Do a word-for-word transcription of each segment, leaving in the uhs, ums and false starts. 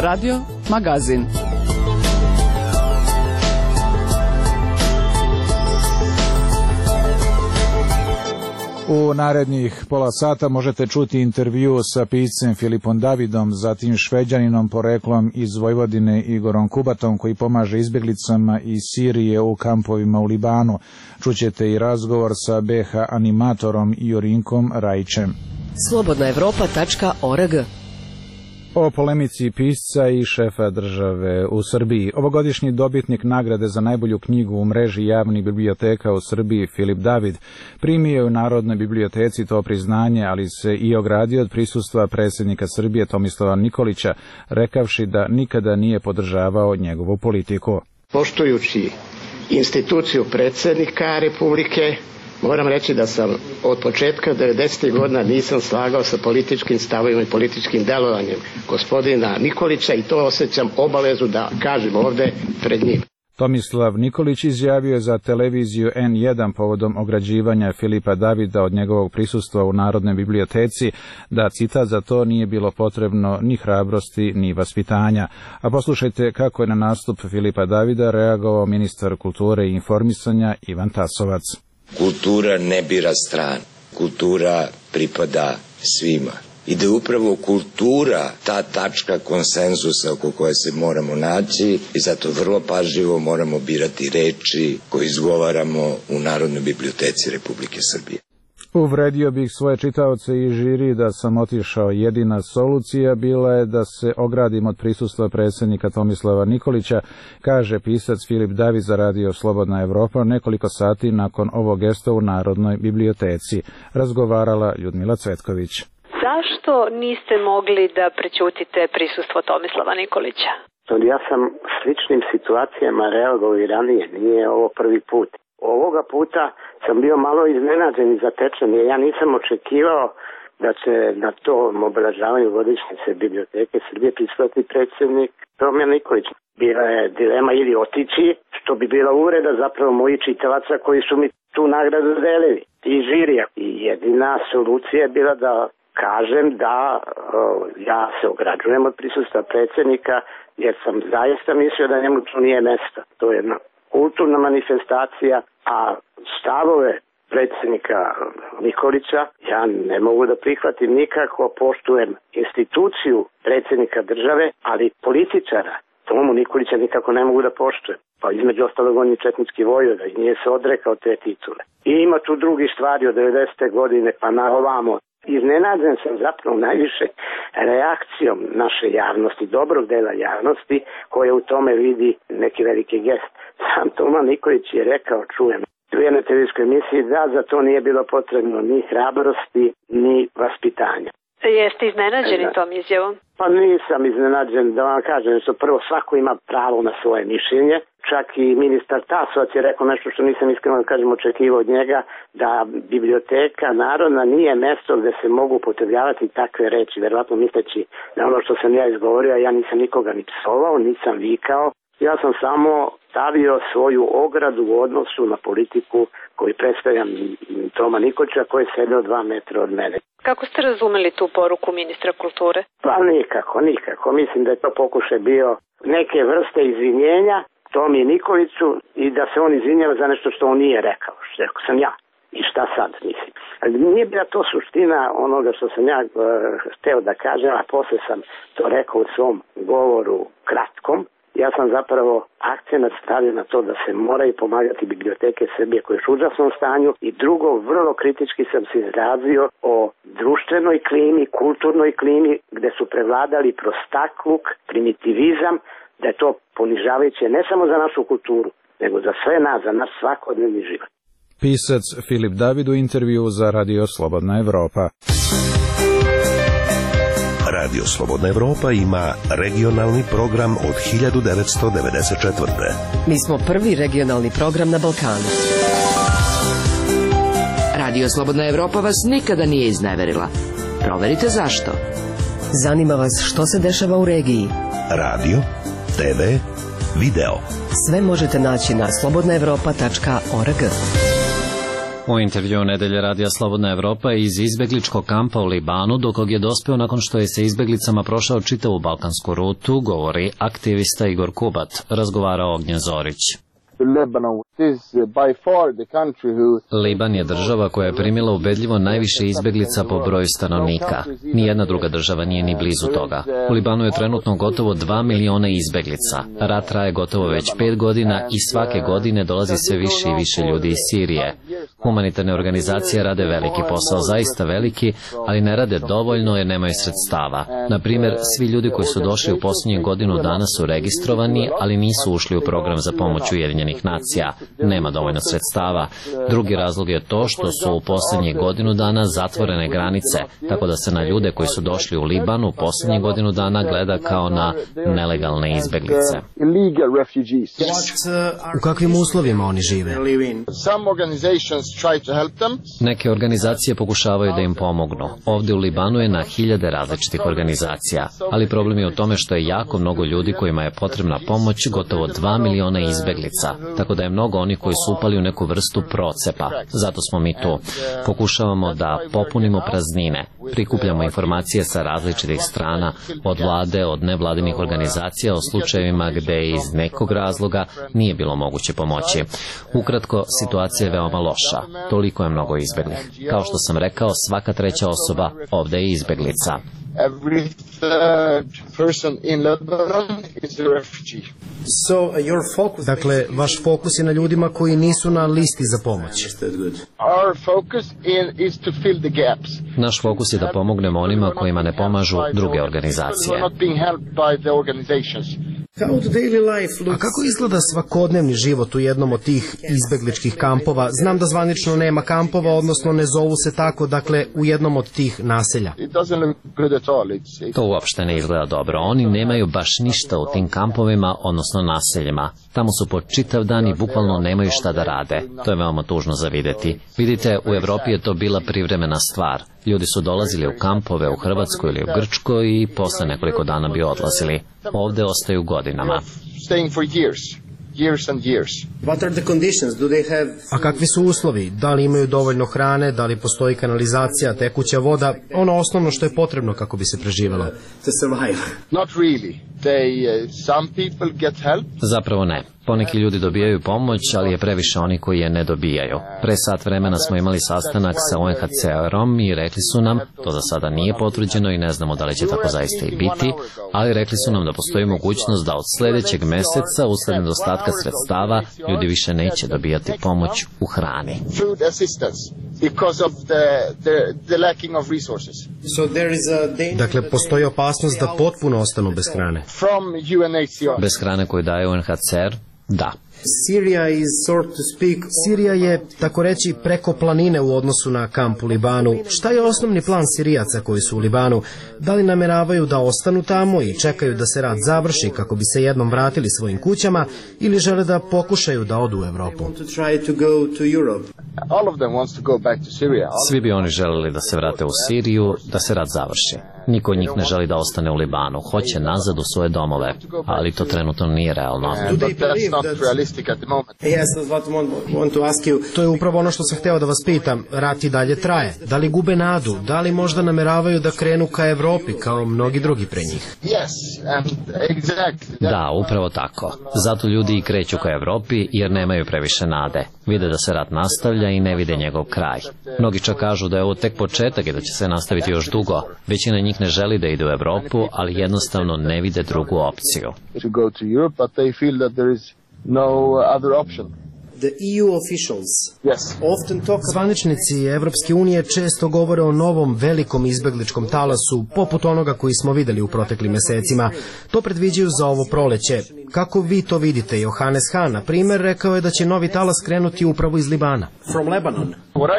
Radio Magazin. U narednih pola sata možete čuti intervju sa piscem Filipom Davidom, zatim Šveđaninom poreklom iz Vojvodine Igorom Kubatom koji pomaže izbjeglicama iz Sirije u kampovima u Libanu. Čućete i razgovor sa be ha animatorom Jorinkom Rajićem. slobodna evropa tačka org. O polemici pisca i šefa države u Srbiji. Ovogodišnji dobitnik nagrade za najbolju knjigu u mreži javnih biblioteka u Srbiji, Filip David, primio je u Narodnoj biblioteci to priznanje, ali se i ogradio od prisustva predsjednika Srbije Tomislava Nikolića, rekavši da nikada nije podržavao njegovu politiku. Poštujući instituciju predsjednika Republike, moram reći da sam od početka devedesetih godina nisam slagao sa političkim stavovima i političkim delovanjem gospodina Nikolića i to osjećam obavezu da kažem ovde pred njim. Tomislav Nikolić izjavio je za televiziju en jedan povodom ograđivanja Filipa Davida od njegovog prisustva u Narodnoj biblioteci da, citat, za to nije bilo potrebno ni hrabrosti ni vaspitanja. A poslušajte kako je na nastup Filipa Davida reagovao ministar kulture i informisanja Ivan Tasovac. Kultura ne bira stranu, kultura pripada svima. I da je upravo kultura ta tačka konsenzusa oko koje se moramo naći i zato vrlo pažljivo moramo birati reči koje izgovaramo u Narodnoj biblioteci Republike Srbije. Uvredio bih svoje čitaoce i žiri da sam otišao. Jedina solucija bila je da se ogradim od prisustva predsjednika Tomislava Nikolića, kaže pisac Filip David za radio Slobodna Evropa nekoliko sati nakon ovog gesta u Narodnoj biblioteci. Razgovarala Ljudmila Cvetković. Zašto niste mogli da prećutite prisustvo Tomislava Nikolića? Ja sam sličnim situacijama reagovao i ranije, nije ovo prvi put. Ovoga puta sam bio malo iznenađen i zatečen, jer ja nisam očekivao da će na tom obeležavanju godišnjice Biblioteke Srbije prisustvovati predsjednik Tomislav Nikolić. Bila je dilema ili otići, što bi bila uvreda zapravo mojih čitalaca koji su mi tu nagradu delili i žirija. I jedina solucija je bila da kažem da o, ja se ograđujem od prisustva predsjednika, jer sam zaista mislio da njemu tu nije mesta. To je jedna kulturna manifestacija, a stavove predsjednika Nikolića ja ne mogu da prihvatim nikako, poštujem instituciju predsjednika države, ali političara Tomu Nikolića nikako ne mogu da poštujem. Pa između ostalog on je četnički vojvoda i nije se odrekao te titule. I ima tu drugi stvari od devedesete godine pa na ovamo. Iznenađen sam zapravo najviše reakcijom naše javnosti, dobrog dela javnosti, koje u tome vidi neki veliki gest. Sam Toma Nikolić je rekao, čujem, u jednoj televizijskoj emisiji da za to nije bilo potrebno ni hrabrosti, ni vaspitanja. Jeste iznenađeni tom izjavom? Pa nisam iznenađen, da vam kažem, što prvo svako ima pravo na svoje mišljenje. Čak i ministar Tasovac je rekao nešto što nisam iskreno da kažem očekivao od njega, da biblioteka narodna nije mesto gde se mogu upotrebljavati takve reči, verovatno misleći da ono što sam ja izgovorio, ja nisam nikoga ni psovao, nisam vikao. Ja sam samo stavio svoju ogradu u odnosu na politiku koju predstavljam Toma Nikolića koji je sedeo dva metra od mene. Kako ste razumeli tu poruku ministra kulture? Pa nikako, nikako. Mislim da je to pokušaj bio neke vrste izvinjenja Tomi Nikoliću i da se on izvinjava za nešto što on nije rekao, što rekao sam ja. I šta sad, mislim. Ali nije bila to suština onoga što sam ja uh, hteo da kažem, a posle sam to rekao u svom govoru kratkom. Ja sam zapravo akcenat stavio na to da se moraju pomagati biblioteke Srbije koje su u užasnom stanju i drugo, vrlo kritički sam se izrazio o društvenoj klimi, kulturnoj klimi gde su prevladali prostakluk, primitivizam, da je to ponižavajuće ne samo za našu kulturu, nego za sve nas, za naš svakodnevni život. Pisac Filip David u intervju za Radio Slobodna Evropa. Radio Slobodna Evropa ima regionalni program od hiljadu devetsto devedeset četvrte. Mi smo prvi regionalni program na Balkanu. Radio Slobodna Evropa vas nikada nije izneverila. Proverite zašto. Zanima vas što se dešava u regiji. Radio, te ve, video. Sve možete naći na slobodna evropa tačka org. U intervju Nedelje radija Slobodna Evropa iz izbegličkog kampa u Libanu, do kog je dospeo nakon što je sa izbeglicama prošao čitavu balkansku rutu, govori aktivista Igor Kubat, razgovarao Ognjen Zorić. Liban je država koja je primila ubedljivo najviše izbeglica po broju stanovnika. Nijedna druga država nije ni blizu toga. U Libanu je trenutno gotovo dva miliona izbeglica. Rat traje gotovo već pet godina i svake godine dolazi sve više i više ljudi iz Sirije. Humanitarne organizacije rade veliki posao, zaista veliki, ali ne rade dovoljno jer nemaju sredstava. Na primjer, svi ljudi koji su došli u posljednjih godinu dana su registrovani, ali nisu ušli u program za pomoć Ujedinjenih nacija. Nema dovoljno sredstava. Drugi razlog je to što su u posljednjih godinu dana zatvorene granice, tako da se na ljude koji su došli u Liban u posljednjih godinu dana gleda kao na nelegalne izbeglice. U kakvim uslovima oni žive? Neke organizacije pokušavaju da im pomognu. Ovdje u Libanu je na hiljade različitih organizacija, ali problem je u tome što je jako mnogo ljudi kojima je potrebna pomoć, gotovo dva miliona izbeglica, tako da je mnogo onih koji su upali u neku vrstu procepa. Zato smo mi tu. Pokušavamo da popunimo praznine, prikupljamo informacije sa različitih strana, od vlade, od nevladinih organizacija o slučajevima gde iz nekog razloga nije bilo moguće pomoći. Ukratko, situacija je veoma loša. Toliko je mnogo izbeglih. Kao što sam rekao, svaka treća osoba ovde je izbeglica. Every third person in Lebanon is a refugee. So, uh, your focus... Dakle, vaš fokus je na ljudima koji nisu na listi za pomoć. Our focus in, is to fill the gaps. Naš fokus je da pomognemo onima kojima ne pomažu druge organizacije. A kako izgleda svakodnevni život u jednom od tih izbegličkih kampova? Znam da zvanično nema kampova, odnosno ne zovu se tako, dakle, u jednom od tih naselja. To uopšte ne izgleda dobro. Oni nemaju baš ništa u tim kampovima, odnosno naseljima. Tamo su po čitav dan i bukvalno nemaju šta da rade. To je veoma tužno za videti. Vidite, u Evropi je to bila privremena stvar. Ljudi su dolazili u kampove u Hrvatskoj ili u Grčkoj i posle nekoliko dana bi odlazili. Ovde ostaju godinama. Years and years. What are the conditions? Do they have... A kakvi su uslovi? Da li imaju dovoljno hrane, da li postoji kanalizacija, tekuća voda, ono osnovno što je potrebno kako bi se preživelo? To survive. Not really. They, uh, some people get help. Zapravo ne. Poneki ljudi dobijaju pomoć, ali je previše oni koji je ne dobijaju. Pre sat vremena smo imali sastanak sa U N H C R-om i rekli su nam, to za sada nije potvrđeno i ne znamo da li će tako zaista i biti, ali rekli su nam da postoji mogućnost da od sledećeg meseca, usled nedostatka sredstava, ljudi više neće dobijati pomoć u hrani. Dakle, postoji opasnost da potpuno ostanu bez hrane. Bez hrane koju daje U N H C R? Da. Sirija is, sort to speak, Sirija je, tako reći, preko planine u odnosu na kamp u Libanu. Šta je osnovni plan Sirijaca koji su u Libanu? Da li nameravaju da ostanu tamo i čekaju da se rat završi kako bi se jednom vratili svojim kućama ili žele da pokušaju da odu u Evropu? Svi bi oni želeli da se vrate u Siriju, da se rat završi. Niko od njih ne želi da ostane u Libanu, hoće nazad u svoje domove, ali to trenutno nije realno. To je upravo ono što sam hteo da vas pitam. Rat i dalje traje. Da li gube nadu? Da li možda nameravaju da krenu ka Evropi kao mnogi drugi pre njih? Da, upravo tako. Zato ljudi i kreću ka Evropi jer nemaju previše nade. Vide da se rat nastavlja i ne vide njegov kraj. Mnogi čak kažu da je ovo tek početak i da će se nastaviti još dugo. Većina njih ne želi da ide u Evropu, ali jednostavno ne vide drugu opciju. The E U officials often talk... Zvaničnici Evropske unije često govore o novom velikom izbegličkom talasu, poput onoga koji smo videli u proteklim mesecima. To predviđaju za ovo proleće. Kako vi to vidite? Johannes Hahn, na primer, rekao je da će novi talas krenuti upravo iz Libana. From Lebanon.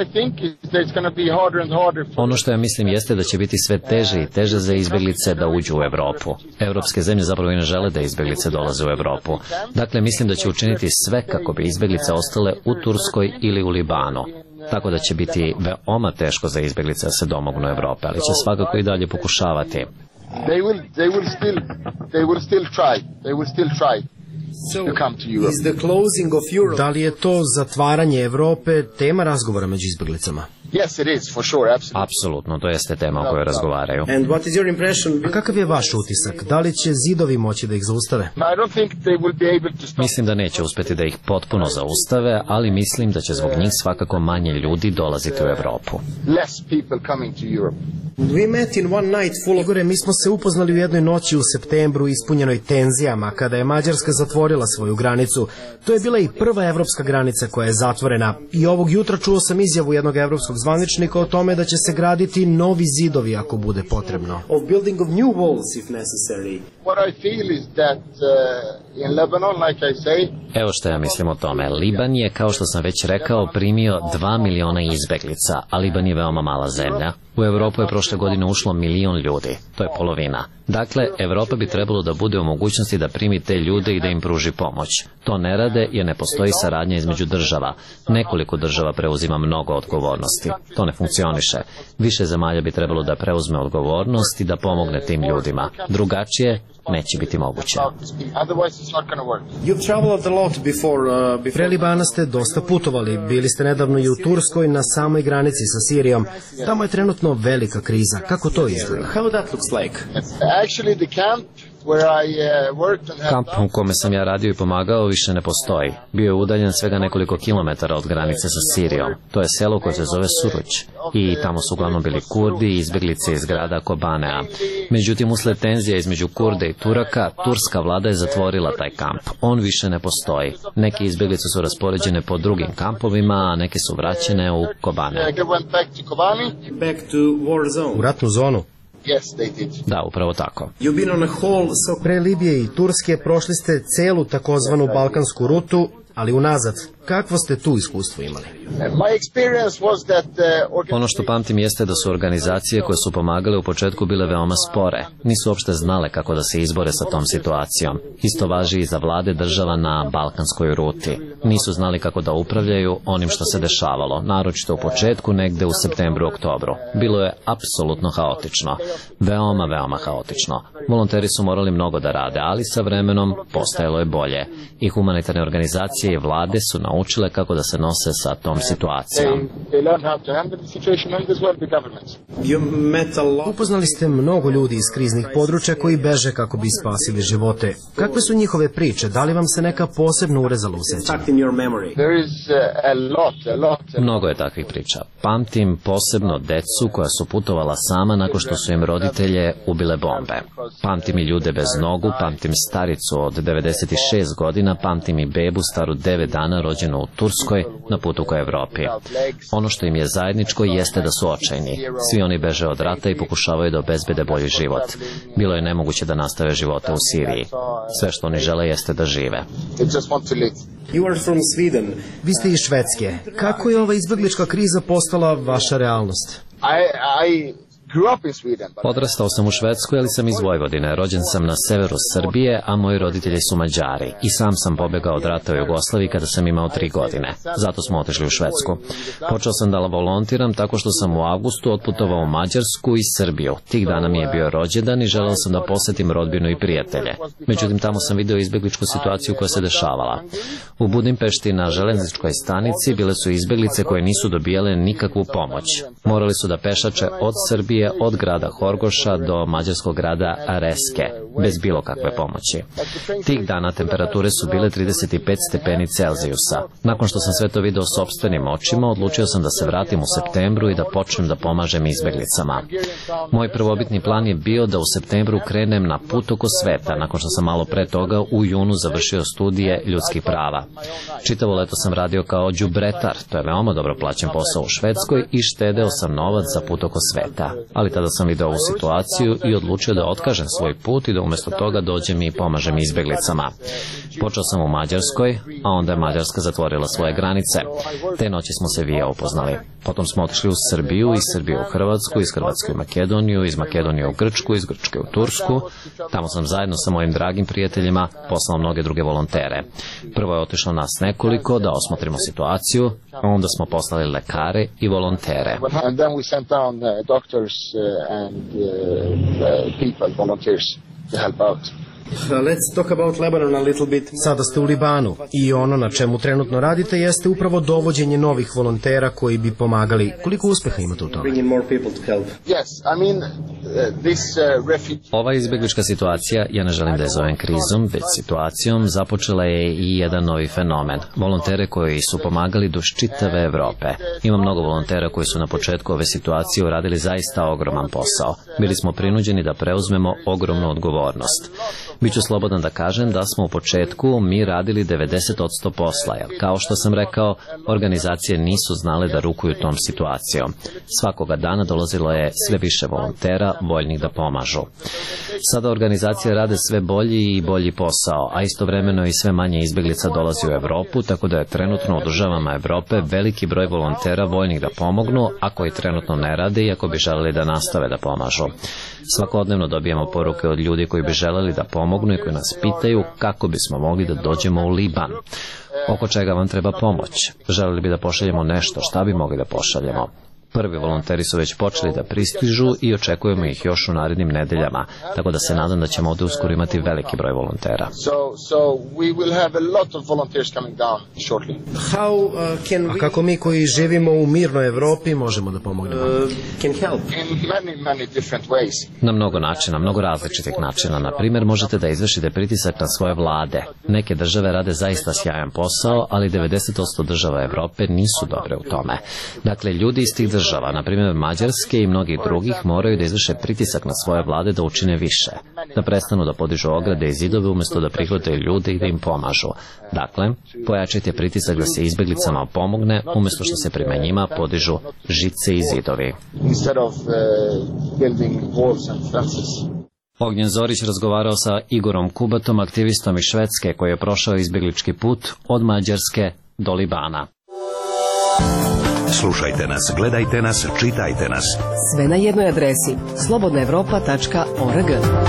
Ono što ja mislim jeste da će biti sve teže i teže za izbeglice da uđu u Evropu. Evropske zemlje zapravo i ne žele da izbeglice dolaze u Evropu. Dakle, mislim da će učiniti sve kako bi izbeglice ostale u Turskoj ili u Libanu. Tako da će biti veoma teško za izbeglice da se domognu Evrope, ali će svakako i dalje pokušavati. They will, they will still, they will still try. They will still try. to come to Europe. Da li je to zatvaranje Evrope tema razgovora među izbeglicama? Yes, it is, for sure, absolutely. Apsolutno, to jeste tema o kojoj razgovaraju. And what is your impression? A kakav je vaš utisak? Da li će zidovi moći da ih zaustave? I don't think they will be able to stop. Mislim da neće uspeti da ih potpuno zaustave, ali mislim da će zbog njih svakako manje ljudi dolaziti u Evropu. Less people coming to Europe. We met in one night full of... Igore, mi smo se upoznali u jednoj noći u septembru ispunjenoj tenzijama, kada je Mađarska zatvorila svoju granicu. To je bila i prva evropska granica koja je zatvorena. I ovog jutra čuo sam izjavu jednog evropskog zvaničnika o tome da će se graditi novi zidovi ako bude potrebno. Of building of new walls if necessary. What I feel is that uh, in Lebanon, like I say, Evo što ja mislim o tome. Liban je, kao što sam već rekao, primio dva miliona izbeglica, a Liban je veoma mala zemlja. U Evropu je prošle godine ušlo milion ljudi. To je polovina. Dakle, Evropa bi trebalo da bude u mogućnosti da primi te ljude i da im pruži pomoć. To ne rade jer ne postoji saradnja između država. Nekoliko država preuzima mnogo odgovornosti. To ne funkcioniše. Više zemalja bi trebalo da preuzme odgovornost i da pomogne tim ljudima. Drugačije neće biti moguće. Pre Libana ste dosta putovali. Bili ste nedavno i u Turskoj na samoj granici sa Sirijom. Tamo je trenutno velika kriza. Kako to izgleda? Kamp u kome sam ja radio i pomagao više ne postoji. Bio je udaljen svega nekoliko kilometara od granice sa Sirijom. To je selo koje se zove Suruć. I tamo su uglavnom bili Kurdi i izbeglice iz grada Kobanea. Međutim, usled tenzija između Kurde i Turaka, turska vlada je zatvorila taj kamp. On više ne postoji. Neke izbeglice su raspoređene po drugim kampovima, a neke su vraćene u Kobanea. U ratnu zonu? Da, upravo tako. Pre Libije i Turske prošli ste celu takozvanu balkansku rutu, ali unazad. Kakvo ste tu iskustvo imali? Ono što pamtim jeste da su organizacije koje su pomagale u početku bile veoma spore. Nisu uopšte znale kako da se izbore sa tom situacijom. Isto važi i za vlade država na balkanskoj ruti. Nisu znali kako da upravljaju onim što se dešavalo, naročito u početku, negde u septembru, oktobru. Bilo je apsolutno haotično. Veoma, veoma haotično. Volonteri su morali mnogo da rade, ali sa vremenom postajalo je bolje. I humanitarne organizacije i vlade su naučile kako da se nose sa tom situacijom. Upoznali ste mnogo ljudi iz kriznih područja koji beže kako bi spasili živote. Kakve su njihove priče? Da li vam se neka posebno urezala u sećanju? Mnogo je takvih priča. Pamtim posebno decu koja su putovala sama nakon što su im roditelje ubile bombe. Pamtim i ljude bez nogu, pamtim staricu od devedeset šest godina, pamtim i bebu staru devet dana rođenu u Turskoj na putu ka Evropi. Ono što im je zajedničko jeste da su očajni. Svi oni beže od rata i pokušavaju da obezbede bolji život. Bilo je nemoguće da nastave živote u Siriji. Sve što oni žele jeste da žive. Vi ste iz Švedske. Kako je ova izbeglička kriza postala vaša realnost? Odrastao sam u Švedskoj, ali sam iz Vojvodine. Rođen sam na severu Srbije, a moji roditelji su Mađari. I sam sam pobegao od rata u Jugoslaviji kada sam imao tri godine. Zato smo otišli u Švedsku. Počeo sam da volontiram tako što sam u avgustu otputovao u Mađarsku i Srbiju. Tih dana mi je bio rođendan i želeo sam da posetim rodbinu i prijatelje. Međutim, tamo sam video izbegličku situaciju koja se dešavala. U Budimpešti na železničkoj stanici bile su izbeglice koje nisu dobijale nikakvu pomoć. Morali su da pešače od Srbije, od grada Horgoša do mađarskog grada Reske, bez bilo kakve pomoći. Tih dana temperature su bile trideset pet stepeni Celzijusa. Nakon što sam sve to video sopstvenim očima, odlučio sam da se vratim u septembru i da počnem da pomažem izbeglicama. Moj prvobitni plan je bio da u septembru krenem na put oko sveta, nakon što sam malo pre toga u junu završio studije ljudskih prava. Čitavo leto sam radio kao đubretar, to je veoma dobro plaćen posao u Švedskoj, i štedeo sam novac za put oko sveta. Ali tada sam video ovu situaciju i odlučio da otkažem svoj put i da umjesto toga dođem i pomažem izbeglicama. Počeo sam u Mađarskoj, a onda je Mađarska zatvorila svoje granice. Te noći smo se vija upoznali. Potom smo otišli u Srbiju, iz Srbije u Hrvatsku, iz Hrvatske u Makedoniju, iz Makedonije u Grčku, iz Grčke u Tursku. Tamo sam zajedno sa mojim dragim prijateljima poslao mnoge druge volontere. Prvo je otišlo nas nekoliko da osmotrimo situaciju, a onda smo poslali lekare i volontere. Let's talk about Lebanon a little bit. Sada ste u Libanu i ono na čemu trenutno radite jeste upravo dovođenje novih volontera koji bi pomagali. Koliko uspeha imate u tome? Ova izbjeglička situacija, ja ne želim da je zovem krizom, već situacijom, započela je i jedan novi fenomen. Volontere koji su pomagali duž čitave Evrope. Ima mnogo volontera koji su na početku ove situacije uradili zaista ogroman posao. Bili smo prinuđeni da preuzmemo ogromnu odgovornost. Biću slobodan da kažem da smo u početku mi radili devedeset posto posla, jer kao što sam rekao, organizacije nisu znale da rukuju tom situacijom. Svakoga dana dolazilo je sve više volontera, voljnih da pomažu. Sada organizacije rade sve bolji i bolji posao, a istovremeno i sve manje izbjeglica dolazi u Evropu, tako da je trenutno u državama Evrope veliki broj volontera voljnih da pomognu, a koji trenutno ne rade i ako bi želeli da nastave da pomažu. Svakodnevno dobijamo poruke od ljudi koji bi želeli da pomognu i koji nas pitaju kako bismo mogli da dođemo u Liban. Oko čega vam treba pomoć? Želeli bi da pošaljemo nešto, šta bi mogli da pošaljemo? Prvi volonteri su već počeli da pristižu i očekujemo ih još u narednim nedeljama, tako da se nadam da ćemo ovdje uskoro imati veliki broj volontera. A kako mi koji živimo u mirnoj Evropi možemo da pomognemo? Na mnogo načina, mnogo različitih načina. Na primjer, možete da izvršite pritisak na svoje vlade. Neke države rade zaista sjajan posao, ali devedeset posto država Evrope nisu dobre u tome. Dakle, ljudi iz tih država Država, na primjer Mađarske i mnogih drugih, moraju da izvrše pritisak na svoje vlade da učine više, da prestanu da podižu ograde i zidove umjesto da prihvataju ljude i da im pomažu. Dakle, pojačajte pritisak da se izbjeglicama pomogne umjesto što se prema njima podižu žice i zidovi. Ognjen Zorić razgovarao sa Igorom Kubatom, aktivistom iz Švedske koji je prošao izbjeglički put od Mađarske do Libana. Slušajte nas, gledajte nas, čitajte nas. Sve na jednoj adresi slobodna evropa tačka org.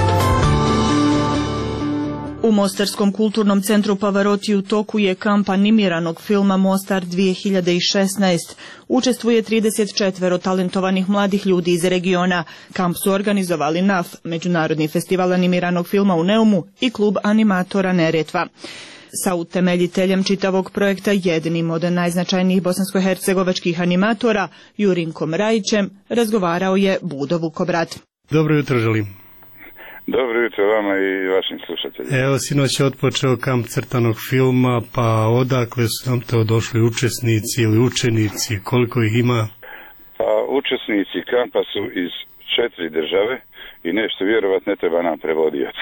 U Mostarskom kulturnom centru Pavaroti u toku je kamp animiranog filma Mostar dvije hiljade šesnaest. Učestvuje trideset četiri talentovanih mladih ljudi iz regiona. Kamp su organizovali N A F, Međunarodni festival animiranog filma u Neumu i klub animatora Neretva. Sa utemeljiteljem čitavog projekta, jednim od najznačajnijih bosansko-hercegovačkih animatora, Jurinkom Rajićem, razgovarao je Budo Vukobrat. Dobro jutro želim. Dobro jutro vama i vašim slušateljima. Evo, sinoć je otpočeo kamp crtanog filma, pa odakle su nam to došli učesnici ili učenici, koliko ih ima? Pa učesnici kampa su iz četiri države. I nešto vjerovat ne treba nam prevodioc.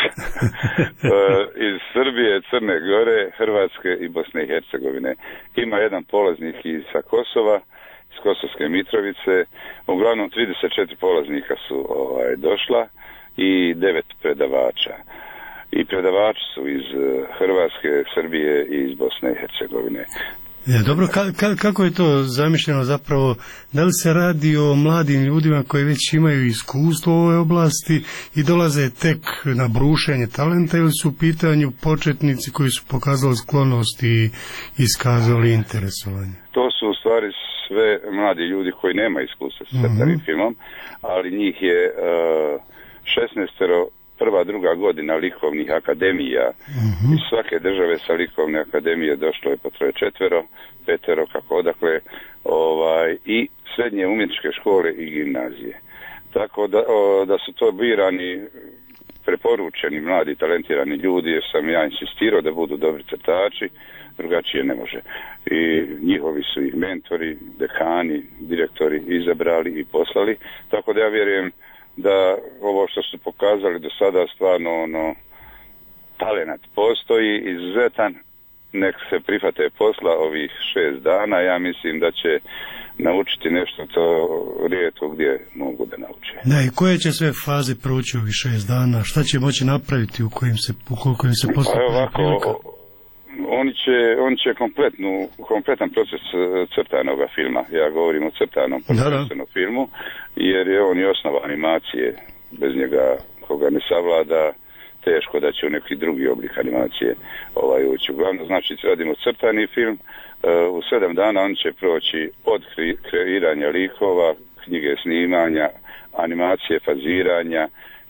Iz Srbije, Crne Gore, Hrvatske i Bosne i Hercegovine. Ima jedan polaznik iz sa Kosova, iz Kosovske Mitrovice. Uglavnom trideset četiri polaznika su ovaj, došla i devet predavača. I predavači su iz Hrvatske, Srbije i iz Bosne i Hercegovine. Ja, dobro, ka, ka, kako je to zamišljeno zapravo? Da li se radi o mladim ljudima koji već imaju iskustvo u ovoj oblasti i dolaze tek na brušenje talenta ili su u pitanju početnici koji su pokazali sklonost i iskazali interesovanje? To su u stvari sve mladi ljudi koji nema iskustva sa crtanim uh-huh. filmom, ali njih je uh, šesnaestero prva, druga godina likovnih akademija. Uh-huh. Iz svake države sa likovne akademije došlo je po troje četvero, petero, kako odakle, ovaj, i srednje umjetničke škole i gimnazije. Tako da, o, da su to birani, preporučeni, mladi, talentirani ljudi, jer sam ja insistirao da budu dobri crtači, drugačije ne može. I njihovi su ih mentori, dekani, direktori izabrali i poslali, tako da ja vjerujem da ovo što su pokazali do sada stvarno ono, talenat postoji, izuzetan, nek se prihvate posla ovih šest dana, ja mislim da će naučiti nešto to rijetko gdje mogu da nauče. Da, i koje će sve faze proći ovih šest dana, šta će moći napraviti u kojim se, u kojim se postupi prilika? Oni će, oni će kompletnu, kompletan proces crtanog filma, ja govorim o crtanom prvenstveno filmu, jer je on i osnova animacije, bez njega koga ne savlada, teško da će u neki drugi oblik animacije ovaj ući. Uglavnom, znači, radimo crtani film, u sedam dana on će proći od kreiranja likova, knjige snimanja, animacije, faziranja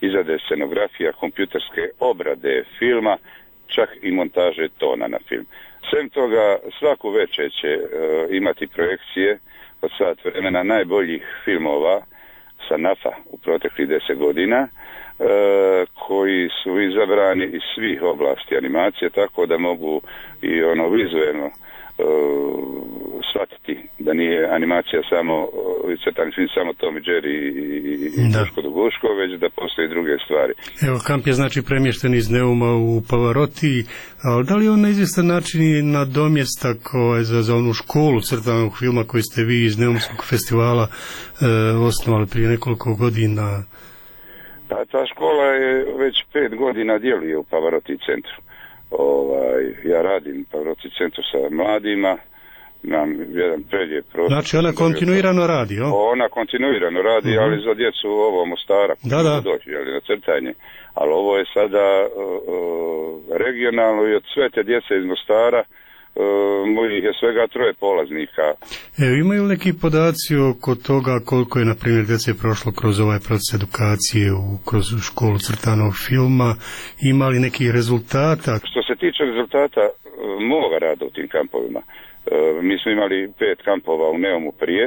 izrade scenografija, kompjuterske obrade filma, čak i montaže tona na film. Sem toga, svaku večer će uh, imati projekcije od sat vremena najboljih filmova sa nafa u proteklih deset godina, uh, koji su izabrani iz svih oblasti animacije, tako da mogu i ono vizuelno uh, shvatiti da nije animacija samo uh, crtani film, samo Tom i Jerry i Duško do Guško, već da postoji druge stvari. Evo, kamp je znači premješten iz Neuma u Pavaroti, ali da li on na izvjestan način i nadomjestak ovaj, za, za onu školu crtanog filma koju ste vi iz Neumskog festivala eh, osnovali prije nekoliko godina? Pa ta škola je već pet godina djeluje u Pavaroti centru. Ovaj, ja radim u Pavaroti centru sa mladima, imam jedan predlijep prostor. Znači ona kontinuirano radi, o? Ona kontinuirano radi, uh-huh. ali za djecu ovo Mostara, da, da. doći, ali na crtanje. Ali ovo je sada uh, regionalno i od sve te djece iz Mostara, uh, mojih je svega troje polaznika. Evo, imaju neki podaci oko toga koliko je, na primjer, djece prošlo kroz ovaj proces edukacije, u, kroz školu crtanog filma, ima li nekih rezultata? Što se tiče rezultata uh, moga rada u tim kampovima, Uh, mi smo imali pet kampova u Neumu prije.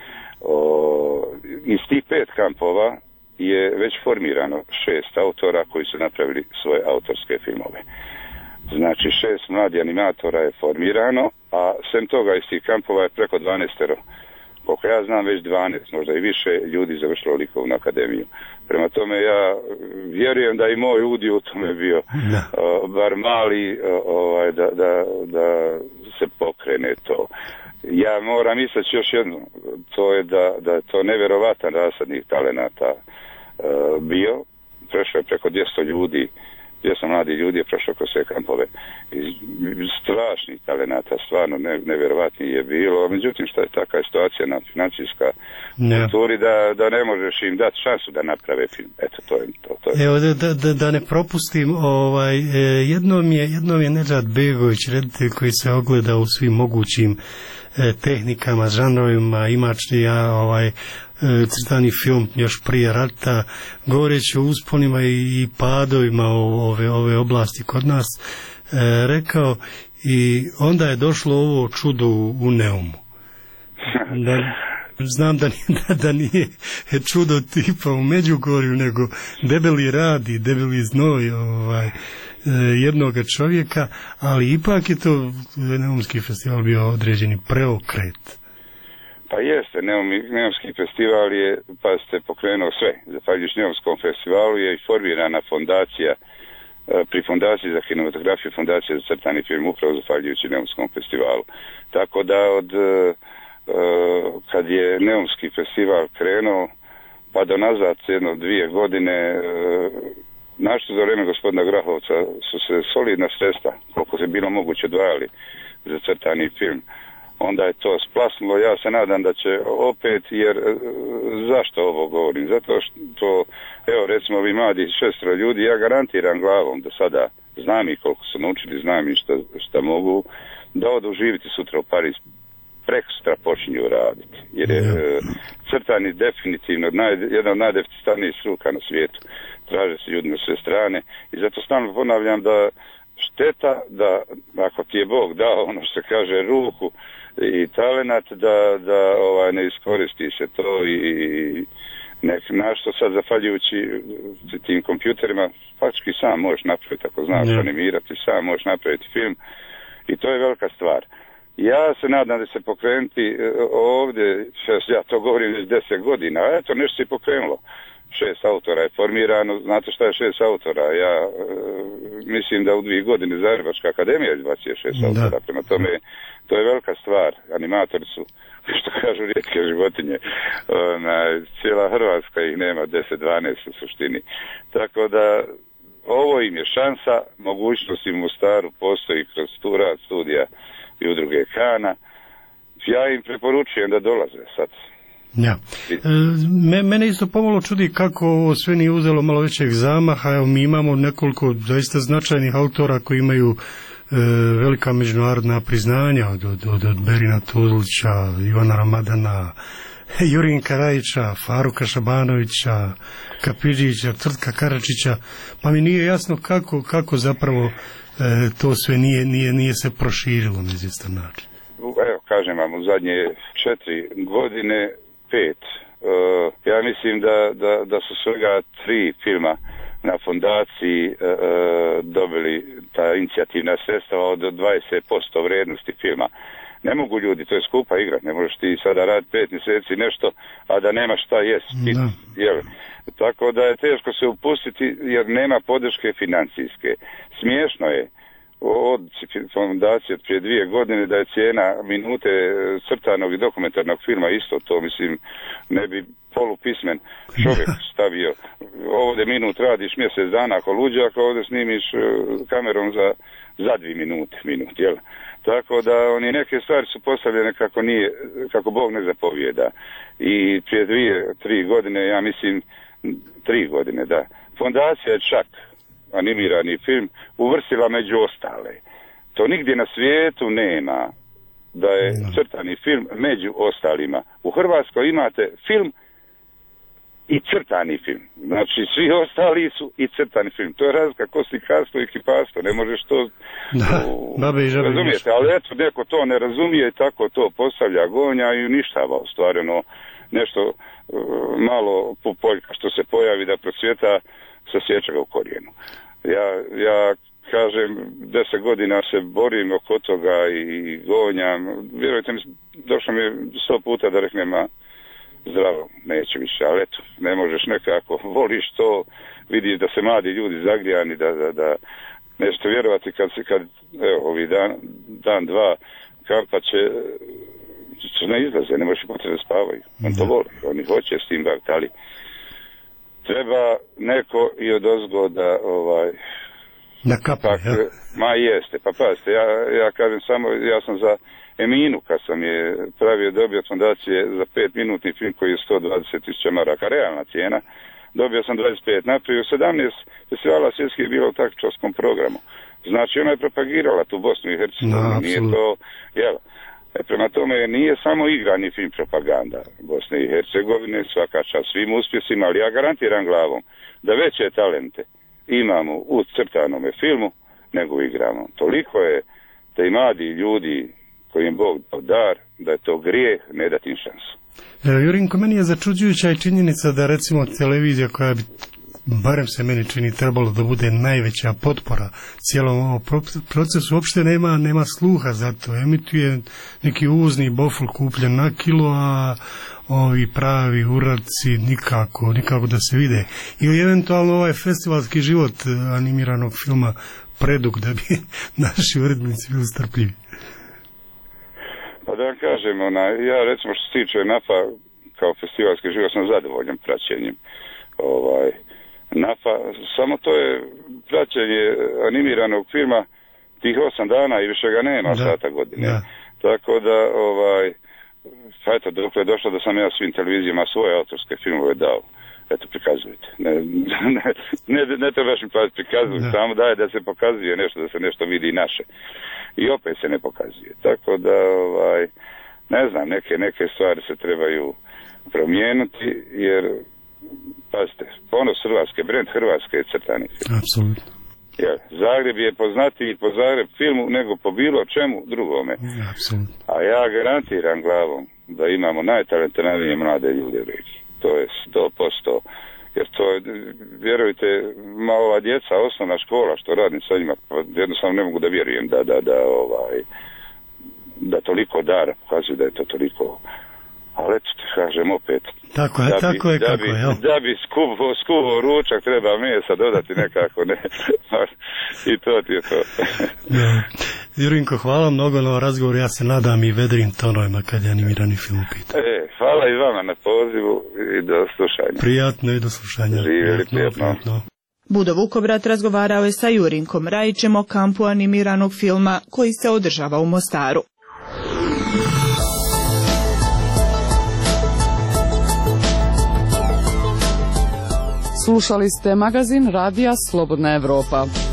Uh, iz tih pet kampova je već formirano šest autora koji su napravili svoje autorske filmove. Znači šest mladih animatora je formirano, a sem toga iz tih kampova je preko dvanaestero, koliko ja znam već dvanaest, možda i više ljudi završilo likovnu akademiju. Prema tome ja vjerujem da i moj udio u tome bio uh, bar mali, uh, ovaj, da, da, da se pokrene to. Ja moram istaći još jedno, to je da, da je to nevjerovatan rasadnih talenata uh, bio, prešlo je preko dvjesto ljudi, dvjesto mladi ljudi je prošlo kroz sve kampove. I strašnih talenata, stvarno ne, nevjerovatnih je bilo, međutim što je takva situacija na financijska kulturi da, da ne možeš im dati šansu da naprave film. Eto, to je to. to je. Evo, da, da, da ne propustim, ovaj, jednom je, jednom je Nedžad Begović, reditelj koji se ogleda u svim mogućim eh, tehnikama, žanrovima, imačni, ja, ovaj, crtani film još prije rata, govoreći o usponima i padovima ove, ove oblasti kod nas, e, rekao i onda je došlo ovo čudo u Neumu. Da, znam da, da, da nije čudo tipa u Međugorju, nego debeli rad i debeli znoj ovaj, jednoga čovjeka, ali ipak je to Neumski festival bio određeni preokret. Pa jeste, Neumski festival je, pa ste pokrenuo sve. Zahvaljujući Neumskom festivalu je i formirana fondacija, pri fondaciji za kinematografiju, fondacija za crtani film, upravo zahvaljujući Neumskom festivalu. Tako da od, kad je Neumski festival krenuo, pa do nazad jedno dvije godine, našto za vrijeme gospodina Grahovca su se solidna sredstva, koliko se bilo moguće odvajali za crtani film. Onda je to splasnulo. Ja se nadam da će opet, jer zašto ovo govorim? Zato što, evo recimo ovi mladi šestero ljudi, ja garantiram glavom da sada znam i koliko su naučili, znam i šta, šta mogu, da odu živjeti sutra u Pariz, prekosutra počinju raditi. Jer je e, crtani definitivno naj, jedan od najdeficitarnijih struka na svijetu. Traže se ljudi na sve strane i zato stalno ponavljam da šteta da ako ti je Bog dao ono što se kaže ruku i talenat da, da ovaj, ne iskoristi se to i nek našto sad zahvaljujući tim kompjuterima faktički sam možeš napraviti ako znaš yeah. animirati, sam možeš napraviti film i to je velika stvar. Ja se nadam da se pokrenuti ovdje, ja to govorim već deset godina, a eto nešto se pokrenulo. Šest autora je formirano, znate šta je šest autora? Ja e, mislim da u dvije godine Zagrebačka akademija izbacuje šest da. autora, prema tome to je velika stvar. Animatori su, što kažu, rijetke životinje. Ona, cijela Hrvatska ih nema deset dvanaest u suštini. Tako da ovo im je šansa, mogućnost im u Mostaru postoji kroz tu rad studija i udruge Kana. Ja im preporučujem da dolaze sad. Ja. E, mene isto pomalo čudi kako ovo sve nije uzelo malo većeg zamaha. Evo, mi imamo nekoliko zaista značajnih autora koji imaju e, velika međunarodna priznanja od, od, od Berina Tuzlića, Ivana Ramadana, Jurinka Rajića, Faruka Šabanovića, Kapidžića, Tvrtka Karačića, pa mi nije jasno kako, kako zapravo e, to sve nije, nije, nije se proširilo na izvjestan način. Evo, kažem vam, u zadnje četiri godine, pet. E, ja mislim da, da, da su svega tri filma na fondaciji e, dobili ta inicijativna sredstva od dvadeset posto vrednosti filma. Ne mogu ljudi, to je skupa igra, ne možeš ti sada raditi pet mjeseci nešto, a da nemaš šta jest. Jel? Tako da je teško se upustiti jer nema podrške financijske. Smiješno je od fondacije od prije dvije godine da je cijena minute crtanog i dokumentarnog filma isto to, mislim, ne bi polupismen čovjek stavio. Ovdje minut radiš mjesec dana ako luđak, ovdje snimiš kamerom za, za dvije minute, minut, jel? Tako da oni neke stvari su postavljene kako nije, kako Bog ne zapovijeda. I prije dvije, tri godine, ja mislim, tri godine, da. Fondacija je čak animirani film uvrstila među ostale. To nigdje na svijetu nema da je crtani film među ostalima. U Hrvatskoj imate film i crtani film. Znači, svi ostali su i crtani film. To je razlika ko slikarstvo i kiparstvo. Ne možeš to da, u, razumijete. Ali eto, neko to ne razumije i tako to postavlja, gonja i uništava ostvareno nešto uh, malo pupoljka što se pojavi da procvjeta, se sjeća ga u korijenu. Ja, ja kažem, deset godina se borim oko toga i gonjam. Vjerujte mi, došlo mi sto puta da reknem, a zdravo, neće više, ali eto, ne možeš nekako, voliš to, vidiš da se mladi ljudi zagrijani, da, da, da nećete vjerovati kad se, kad, evo, ovi dan, dan dva, kampa će, će ne izlaze, ne možeš potrebe spavaju, on to voli, oni hoće s tim baviti, ali treba neko i od ozgo da, ovaj, da kapa, pa, ja? Ma jeste, pa pazite, ja, ja kažem samo, ja sam za Eminu, kad sam je pravio, dobio od fondacije za pet minutni film koji je sto dvadeset tisuća maraka, realna cijena, dobio sam dvadeset pet, napravio sedamnaest festivala svjetskih bilo u taktičarskom programu. Znači ona je propagirala tu Bosnu i Hercegovinu, no, nije to, jel, e, prema tome nije samo igrani film propaganda Bosne i Hercegovine, svaka čast svim uspjesima, ali ja garantiram glavom da veće talente imamo u crtanome filmu nego igramo. Toliko je da i mladi ljudi kojim Bog dao dar, da je to grijeh, ne dati im šansu. E, Jurinko, meni je začuđujuća i činjenica da recimo televizija koja bi, barem se meni čini, trebalo da bude najveća potpora cijelom ovom procesu, uopšte nema, nema sluha za to. Emituje neki uvozni bofl kupljen na kilo, a ovi pravi uradci nikako, nikako da se vide. Ili eventualno ovaj festivalski život animiranog filma predug da bi naši urednici bili strpljivi. Pa da vam kažem, ona, ja recimo što se tiče NAFA kao festivalski život sam zadovoljan praćenjem. Ovaj, NAFA, samo to je praćenje animiranog filma tih osam dana i više ga nema da, sata godine. Da. Tako da, ovaj, pa eto, dok je došlo da sam ja svim televizijama svoje autorske filmove dao. Eto, prikazujete. Ne, ne, ne, ne trebaš mi pa prikazujete, samo daje da se pokazuje nešto, da se nešto vidi naše. I opet se ne pokazuje. Tako da, ovaj, ne znam, neke, neke stvari se trebaju promijenuti, jer, pazite, ponos Hrvatske, brend Hrvatske je crtani film. Apsolutno. Jer Zagreb je poznatiji po Zagreb filmu nego po bilo čemu drugome. Apsolutno. A ja garantiram glavom da imamo najtalentovanije mlade ljude u regiji. To je sto posto. Jer to je, vjerujte, ma ova djeca, osnovna škola što radim sa njima, jednostavno ne mogu da vjerujem da, da, da, ovaj, da toliko dara pokazuju da je to toliko. Ali eto, kažem opet. Tako je, tako je, kako je. Da bi skuvo, skuvo ručak treba mesa dodati nekako, ne. I to ti je to. Jurinko, hvala mnogo na razgovor, ja se nadam i vedrim tonovima kad je animirani film pita. E, hvala i vama na pozivu i do slušanja. Prijatno i do slušanja. Živjeli prijatno. Budo Vukobrat razgovarao je sa Jurinkom Rajićem o kampu animiranog filma koji se održava u Mostaru. Slušali ste magazin Radija Slobodna Evropa.